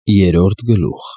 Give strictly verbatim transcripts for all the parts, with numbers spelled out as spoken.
Երրորդ գլուխ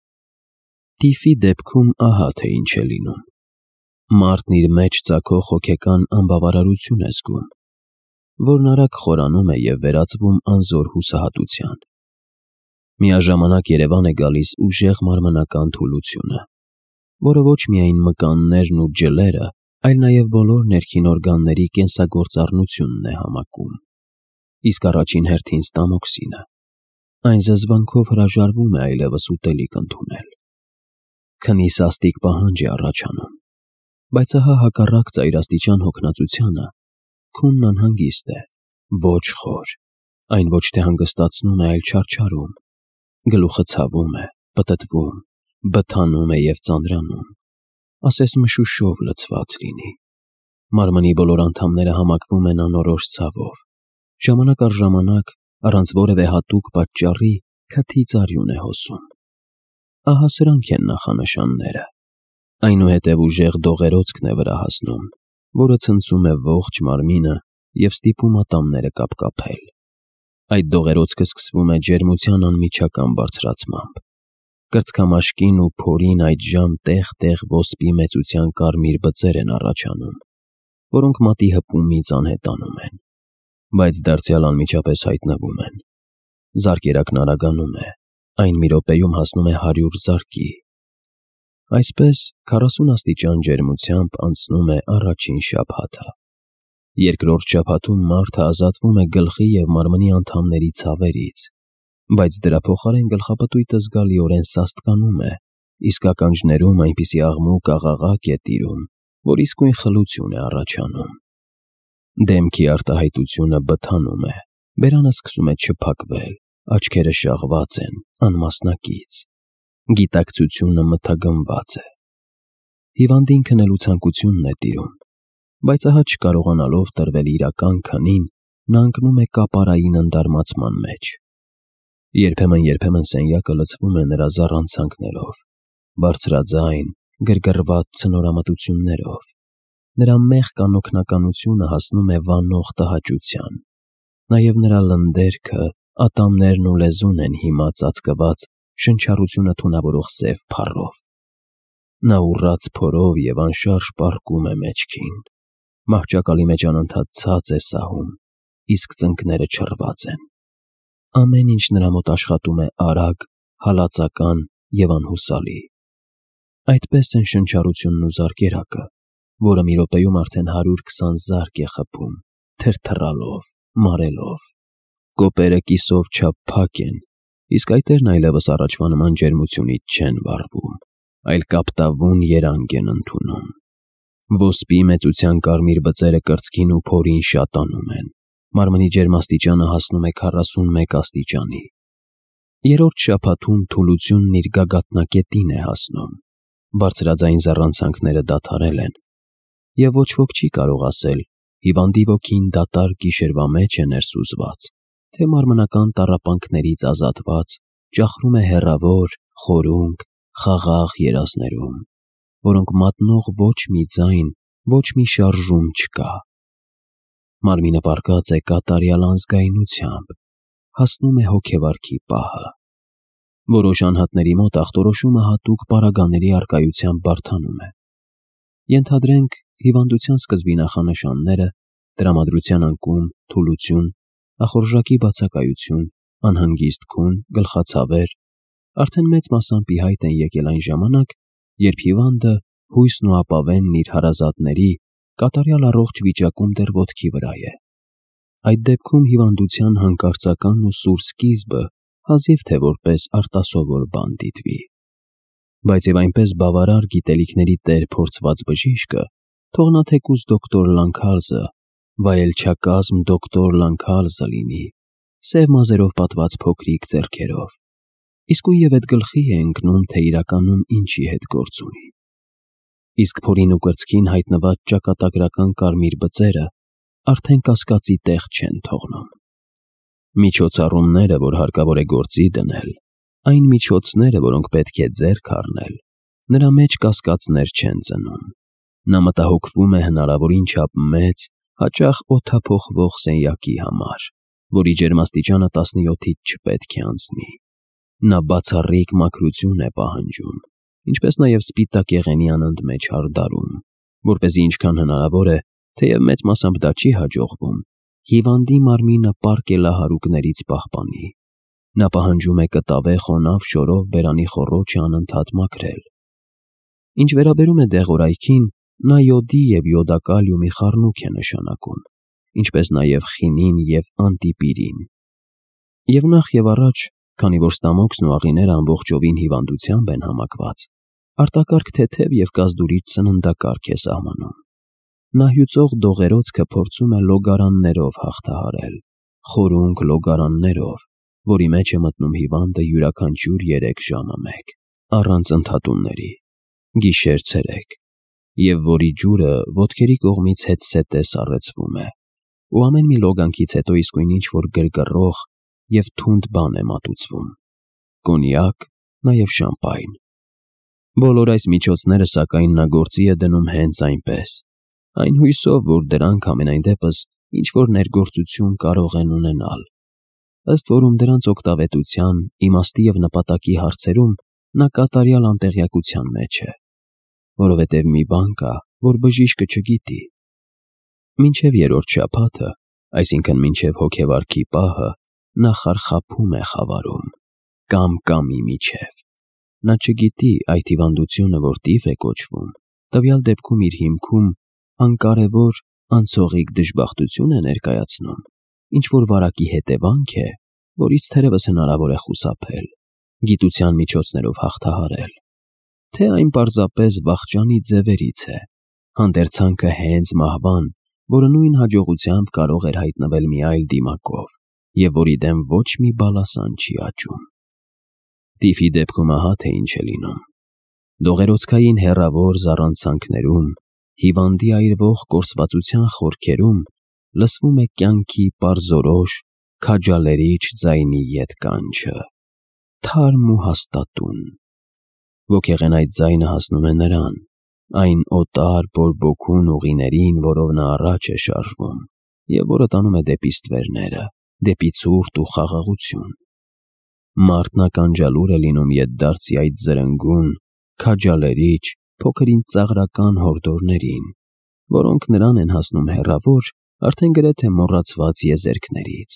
Տիֆի դեպքում ահա թե ինչ է լինում. մարդն իր մեջ ծագող հոգեկան անբավարարություն է զգում, որն արագ խորանում է և վերածվում անզոր հուսահատության։ Միաժամանակ երևան է գալիս ուժեղ մարմնական թուլությունը, որը ոչ միայն մկաններն ու ջլերը, այլ նաև բոլոր ներքին օրգանների կենսագործառնությունն է համակում։ Իսկ առաջին հերթին ստամոքսինը, այն զզվանքով հրաժարվում է այլևս ուտելիք ընդունել։ Քնի սաստիկ պահանջ է առաջանում, բայց ահա հակառակ ծայրաստիճան հոգնածությանը, քունն անհանգիստ է, ոչ խոր, այն ոչ թե հանգստացնում է, այլ չարչարում, գլուխը ցավում է, պտտվում, բթանում է և ծանրանում, ասես մշուշով լցված լինի։ Մարմնի բոլոր անդամները համակվում են անորոշ ցավով, ժամանակ առ ժամանակ, առանց որևէ հատուկ պատճառի, քթից արյուն է հոսում։ Ահա սրանք են նախանշանները։ Այնուհետև ուժեղ դողերոցքն է վրա հասնում, որը ցնցում է ողջ մարմինը և ստիպում ատամները կապկապել։ Այդ դողերոցքը սկսվում է ջերմության անմիջական բարձրացմամբ։ Կրծքամաշկին ու փորին այդժամ տեղ-տեղ ոսպի մեծության կարմիր բծեր են առաջանում, որոնք մատի հպումից անհետանում են, բայց դարձյալ անմիջապես հայտնվում են։ Զարկերակն արագանում է, այն մի րոպեում հասնում է հարյուր զարկի։ Այսպես քառասուն աստիճան ջերմությամբ անցնում է առաջին շաբաթը։ Երկրորդ շաբաթում մարդը ազատվում է գլխի և մարմնի անդամների ցավերից, բայց դրա փոխարեն գլխապտույտը զգալիորեն սաստկանում է, իսկ ականջներում այնպիսի աղմուկ-աղաղակ է տիրում, որ իսկույն խլություն է առաջանում։ Դեմքի արտահայտությունը բթանում է, բերանը սկսում է չփակվել, աչքերը շաղված են, անմասնակից, գիտակցությունը մթագնված է։ Հիվանդին քնելու ցանկությունն է տիրում, բայց ահա չկարողանալով տրվել իրական քնին, նա ընկնում է կապարային ընդարմացման մեջ։ Երբեմն-երբեմն սենյակը լցվում է նրա զառանցանքներով, բարձրաձայն, գրգռված ցնորամտություններով։ Նրա մեղք անօգնականությունը հասնում է վանող տհաճության, նաև նրա լնդերքը, ատամներն ու լեզուն են հիմա ծածկված շնչառությունը թունավորող սև փառով։ Նա ուռած փորով և անշարժ պառկում է մեջքին, մահճակալի մեջ անընդհատ ցած է սահում, իսկ ծնկները չռված են։ Ամեն ինչ նրա մոտ աշխատում է արագ, հալածական և անհուսալի։ Այդպես են շնչառությունն ու զարկերակը, որը մի րոպեում արդեն հարյուր քսան զարկ է խփում, թրթռալով, մարելով։ Կոպերը կիսով չափ փակ են, իսկ այտերն այլևս առաջվա նման ջերմությունից չեն վառվում, այլ կապտավուն երանգ են ընդունում։ Ոսպի մեծության կարմիր բծերը կրծքին ու փորին շատանում են, մարմնի ջերմաստիճանը հասնում է քառասունմեկ աստիճանի։ Երրորդ շաբաթում թուլությունն իր գագաթնակետին է հասնում, բարձրաձայն զառանցանքները դադարել են, և ոչ ոք չի կարող ասել՝ հիվանդի ոգին դատարկ գիշերվա մեջ է ներսուզված, թե մարմնական տառապանքներից ազատված ճախրում է հեռավոր, խորունկ, խաղաղ երազներում, որոնք մատնող ոչ մի ձայն, ոչ մի շարժում չկա։ Մարմինը պառկած է կատարյալ անզգայունությամբ, հասնում է հոգեվարքի պահը։ Որոշ անհատների մոտ ախտորոշումը հատուկ պարագաների առկայությամբ բարդանում է։ Ենթադրենք հիվանդության սկզբի նախանշանները՝ տրամադրության անկում, թուլություն, ախորժակի բացակայություն, անհանգիստ քուն, գլխացավեր, արդեն մեծ մասամբ ի հայտ են եկել այն ժամանակ, երբ հիվանդը, հույսն ու ապավենն իր հարազատների, կատարյալ առողջ վիճակում դեռ ոտքի վրա է։ Այդ դեպքում հիվանդության հանկարծական ու սուր սկիզբը հազիվ թե որպես արտասովոր բան դիտվի։ Բայց և այնպես բավարար գիտելիքների տեր փորձված բժիշկը, թող նա թեկուզ դոկտոր Լանքարզը, վայելչակազմ դոկտոր Լանքարզը լինի, սև մազերով պատված փոքրիկ ձեռքերով, իսկույն և էդ գլխի է ընկնում, թե իրականում ինչի հետ գործ ունի։ Իսկ փորին ու կրծքին հայտնված ճակատագրական կարմիր բծերը արդեն կասկածի տեղ չեն թողնում։ Միջոցառումները, որ հարկավոր է գործի դնել, այն միջոցները, որոնք պետք է ձեռք առնել, նրա մեջ կասկածներ չեն ծնում։ Նա մտահոգվում է հնարավորին չափ մեծ, հաճախ օդափոխվող սենյակի համար, որի ջերմաստիճանը տասնյոթից չպետք է անցնի։ Նա բացառիկ մաքրություն է պահանջում, ինչպես նաև սպիտակ եղենի անընդմեջ հարդարում, որպեսզի ինչքան հնարավոր է, թեև մեծ մասամբ դա չի հաջողվում, հիվանդի մարմինը պարկելահարուկներից պահպանի։ Նա պահանջում է կտավե խոնավ շորով բերանի խոռոչը անընդհատ մաքրել։ Ինչ վերաբերում է դեղորայքին, նա յոդի և յոդակալիումի խառնուրդ է նշանակում, ինչպես նաև խինին և անտիպիրին։ Եվ նախ և առաջ, քանի որ ստամոքսն ու աղիները ամբողջովին հիվանդությամբ են համակված, արտակարգ թեթև և կազդուրիչ սննդակարգ է սահմանում։ Նա հյուծող դողերոցքը փորձում է լոգարաններով հաղթահարել, խորունկ լոգարաններով, որի մեջ է մտնում հիվանդը յուրաքանչյուր երեք ժամը մեկ, առանց ընդհատումների, գիշեր-ցերեկ, և որի ջուրը ոտքերի կողմից հետզհետե սառեցվում է, ու ամեն մի լոգանքից հետո իսկույն ինչ-որ գրգռող և թունդ բան է մատուցվում՝ կոնյակ, նաև շամպայն։ Բոլոր այս միջոցները, սակայն, նա գործի է դնում հենց այնպես, այն հույսով, որ դրանք համենայն դեպս ինչ-որ ներգործություն կարող են ունենալ, ըստ որում դրանց օգտավետության, իմաստի և նպատակի հարցերում նա կատարյալ անտեղյակության մեջ է, որովհետև մի բան կա, որ բժիշկը չգիտի. մինչև երրորդ շաբաթը, այսինքն մինչև հոգեվարքի պահը, նա խարխափում է խավարում, կամ-կամի միջև։ Նա չգիտի այդ հիվանդությունը, որ տիֆ է կոչվում, տվյալ դեպքում իր հիմքում անկարևոր, անցողիկ դժբախտություն է ներկայացնում, ինչ-որ վարակի հետևանք է, որից թերևս հնարավոր է խուսափել, գիտության միջոցներով հաղթահարել, թե այն պարզապես վախճանի ձևերից է, հանդերձանքը հենց մահվան, որը նույն հաջողությամբ կարող էր հայտնվել մի այլ դիմակով, և որի դեմ ոչ մի բալասան չի աճում։ Տիֆի դեպքում ահա թե ինչ է լինում. դողերոցքային հեռավոր զառանցանքներում, հիվանդի այրվող կորսվածության խորքերում լսվում է կյանքի պարզորոշ, քաջալերիչ ձայնի ետկանչը, թարմ ու հաստատուն։ Ոգեղեն այդ ձայնը հասնում է նրան, այն օտար բորբոքուն ուղիներին, որով նա առաջ է շարժվում, և որը տանում է դեպի ստվերները, դեպի ցուրտ ու խաղաղություն։ Մարդն ականջալուր է լինում ետդարձի այդ զրնգուն, քաջալերիչ, փոքր-ինչ ծաղրական հորդորներին, որոնք նրան են հասնում հեռավոր, արդեն գրեթե մոռացված եզերքներից։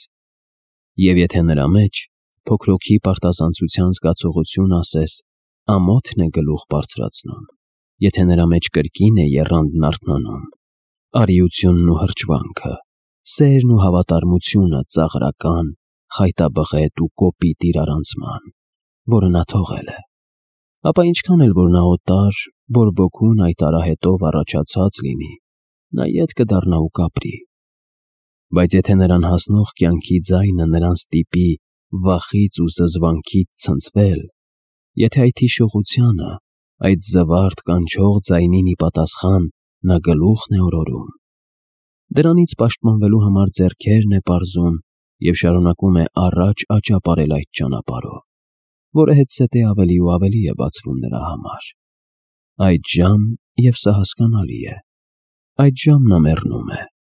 Եվ եթե նրա մեջ, փոքրոքի պարտազանցության զգացողություն ասես, ամոթն է գլուխ բարձրացնում, եթե նրա մեջ կրկին է եռանդն արթնանում, արիությունն ու հրճվանքը, սերն ու հավատարմությունը ծաղրական, խայտաբղետ ու կոպիտ իրարանցման, որը նա թողել է, ապա ինչքան էլ որ նա օտար, բորբոքուն այդ արահետով առաջացած լինի, նա ետ կդառնա ու կապրի։ Բայց եթե նրան հասնող կյանքի ձայնը նրան ստիպի վախից ու զզվանքից ցնցվել, եթե այդ հիշողությանը, այդ զվարթ կանչող ձայնին ի պատասխան նա գլուխն է օրորում, դրանից պաշտպանվելու համար ձեռքերն է պարզում և շարունակում է առաջ աճապարել այդ ճանապարհով, որը հետզհետե ավելի ու ավելի է բացվում նրա համար, այդժամ, և սա հասկանալի է, այդժամ նա մեռնում է,